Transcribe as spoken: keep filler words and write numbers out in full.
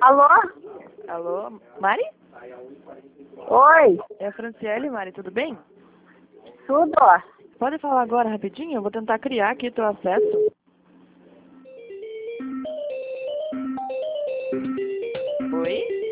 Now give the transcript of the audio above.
Alô? Alô, Mari? Oi, É a Franciele, Mari, tudo bem? tudo? Pode falar agora rapidinho? Eu vou tentar criar aqui teu acesso. Oi?